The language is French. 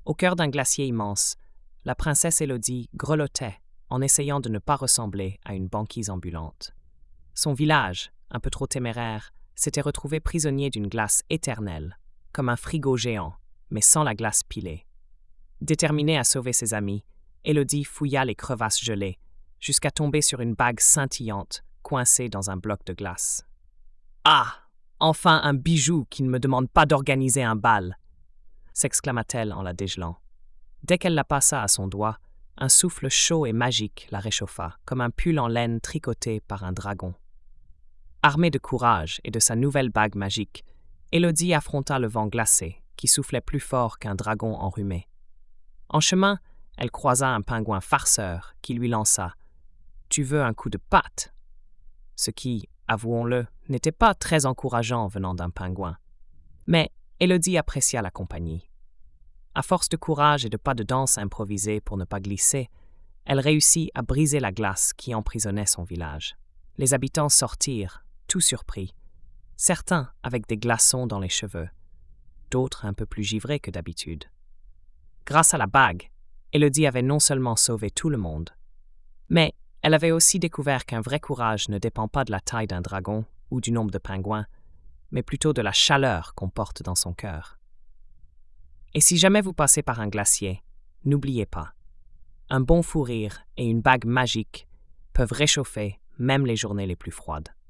Au cœur d'un glacier immense, la princesse Élodie grelottait en essayant de ne pas ressembler à une banquise ambulante. Son village, un peu trop téméraire, s'était retrouvé prisonnier d'une glace éternelle, comme un frigo géant, mais sans la glace pilée. Déterminée à sauver ses amis, Élodie fouilla les crevasses gelées, jusqu'à tomber sur une bague scintillante, coincée dans un bloc de glace. « Ah! Enfin un bijou qui ne me demande pas d'organiser un bal !» s'exclama-t-elle en la dégelant. Dès qu'elle la passa à son doigt, un souffle chaud et magique la réchauffa, comme un pull en laine tricoté par un dragon. Armée de courage et de sa nouvelle bague magique, Élodie affronta le vent glacé, qui soufflait plus fort qu'un dragon enrhumé. En chemin, elle croisa un pingouin farceur qui lui lança « Tu veux un coup de patte ?» Ce qui, avouons-le, n'était pas très encourageant venant d'un pingouin. Mais Élodie apprécia la compagnie. À force de courage et de pas de danse improvisés pour ne pas glisser, elle réussit à briser la glace qui emprisonnait son village. Les habitants sortirent, tout surpris, certains avec des glaçons dans les cheveux, d'autres un peu plus givrés que d'habitude. Grâce à la bague, Élodie avait non seulement sauvé tout le monde, mais elle avait aussi découvert qu'un vrai courage ne dépend pas de la taille d'un dragon ou du nombre de pingouins, mais plutôt de la chaleur qu'on porte dans son cœur. Et si jamais vous passez par un glacier, n'oubliez pas, un bon fou rire et une bague magique peuvent réchauffer même les journées les plus froides.